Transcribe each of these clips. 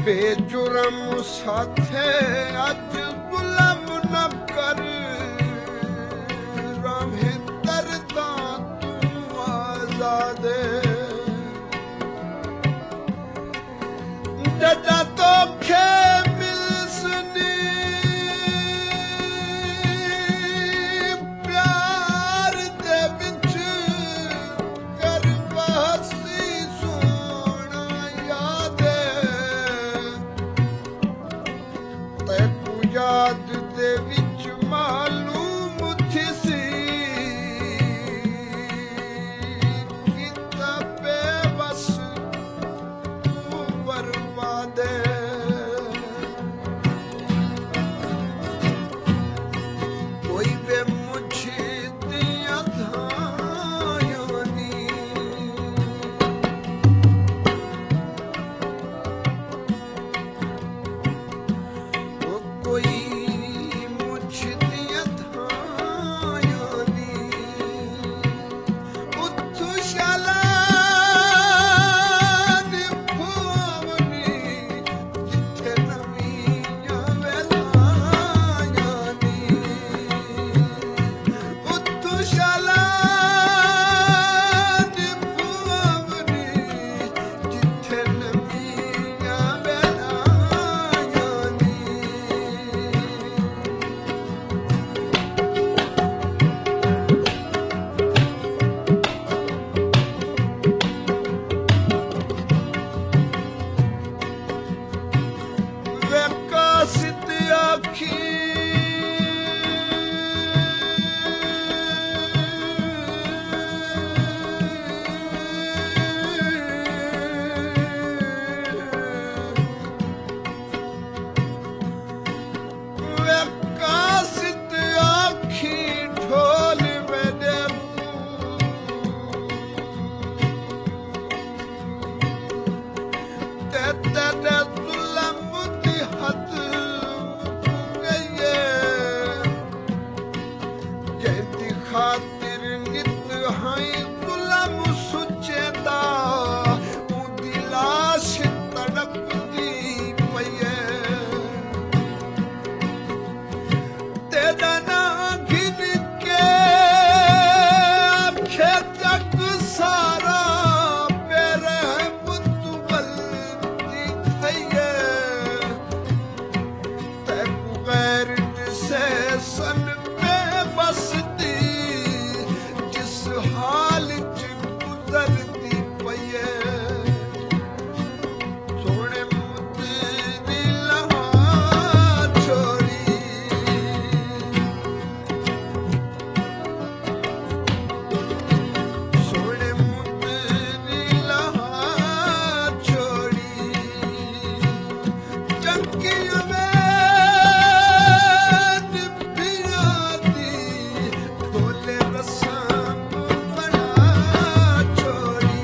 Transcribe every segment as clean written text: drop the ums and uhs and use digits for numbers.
बेजुर्म साथे अज गुलाम न कर राहे दर्दा तू आजाद जदा तोखे मिलसनी प्यार दे विच कर बहसी सोना याद तैकू याद दे विच मालूम थिसी किता बेबस तू बर्बाद कोई बे मुझे दिया धायोनी कोई मुझे दिया धायोनी उठू शाला दी भुवनी जिथे नवीं वेलायानी उठू शाला दी भुवनी जिथे नवीं वेलायानी विकसित आखी विकसित आखी ढोल मेरे तेरे जुल्म दी हद मुक गई कहती खातिर नित हाई गुलाम सुचेदा उदी लाश तड़पदी पई तेरा ना गिन के आखे तक सारा मेरे मुतबल दी खैये तैकू गैर से सन में बसती जिस हाल च गुजरती पई सोने मुद्दी लहा छोड़ी सोने मुद्दी लहा छोड़ी चंकियों में दिव्या दी बोले रसम बना छोड़ी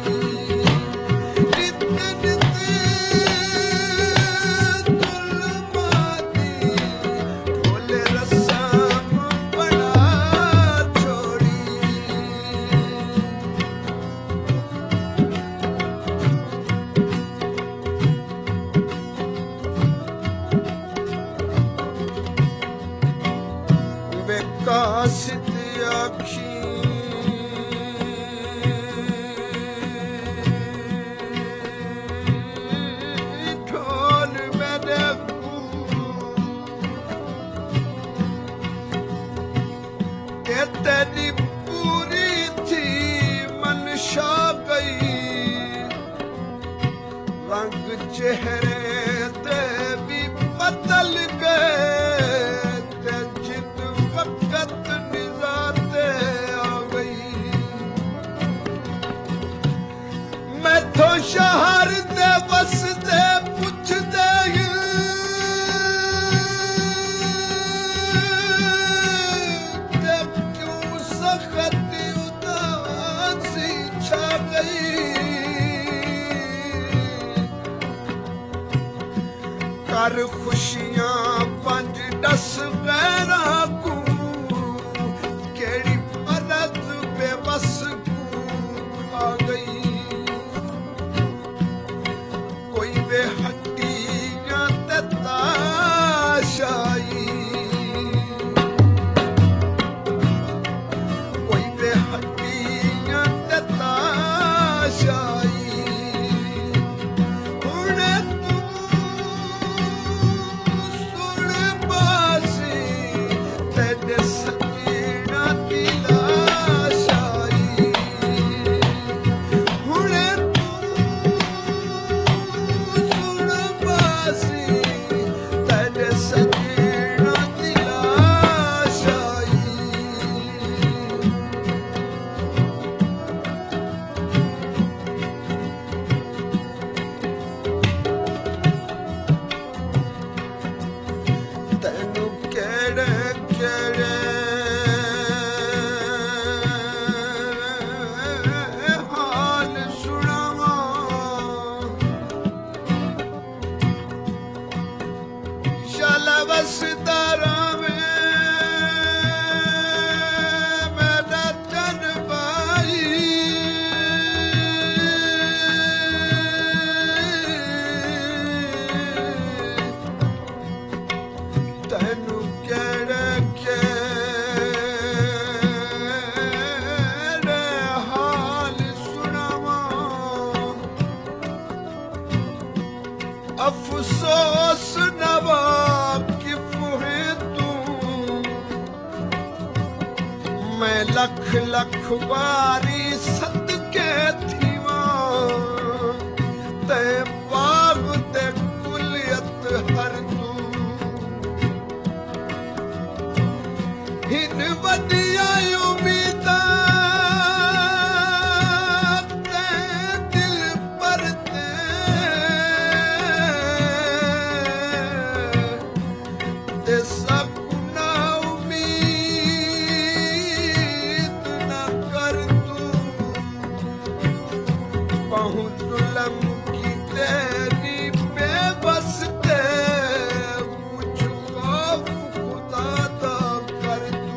नित नित तुलमाती बोले रसम बना छोड़ी विकसित आखी ढोल मेरे ये तेरी पूरी थी मनशा गई रंग चेहरे ते भी बदल गए ते जिद वक्त निजाते आ गई मैं तो शहर दे बसदे पुछदे ते क्यों सखत उदासी छा गई कर खुशियां पंज दस गैरा को केड़ी मदद बेबस को खा गई कोई बेहटी लख वारी सदके थीवा ते बाग ते कुलियत हर तू हिन वदिया उम्मीदा ते दिल पर ते सपना उम्मीद न कर तू पहुँच जुल्म की तेरी बेबस ते कुछ खौफ खुदा दा कर तू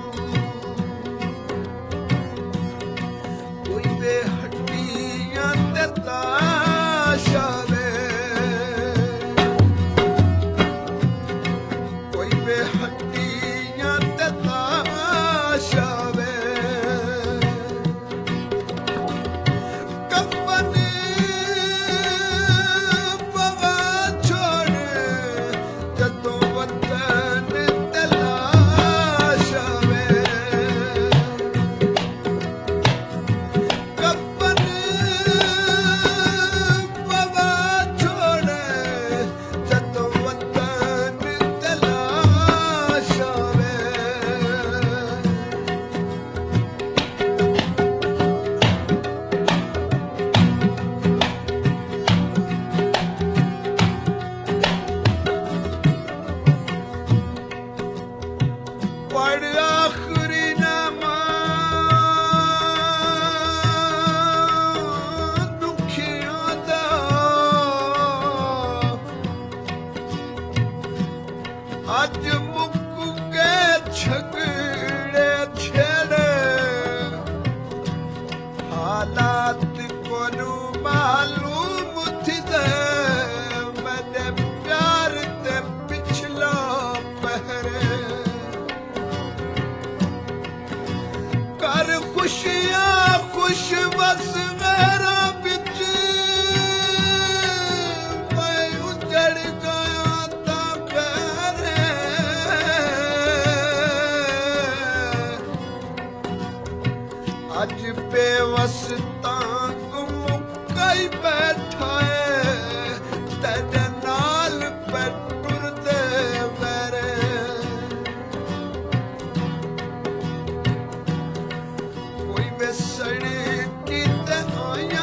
कोई बेहड्डियां ते ताशा वे कोई बेहड्डियां ते ताशा वे कफन पवा छोड़ जदों वतन तलाशा वे कफन पवा छोड़ जदों वतन तलाशा वे पढ़ आखरी नमाज़ दुखियां दा अज मुक गए झगड़े छेड़े हालात कोनू मालूम थी दे मैंने प्यार ते पिछला पहरे कर खुशियां खुश बस मेरा बिच मैं उजड़ गया ता करे अज बेवस तां तुम कई बैठा है तेरे नाल पे टुरदे मेरे कोई बेसड़ी की ते आया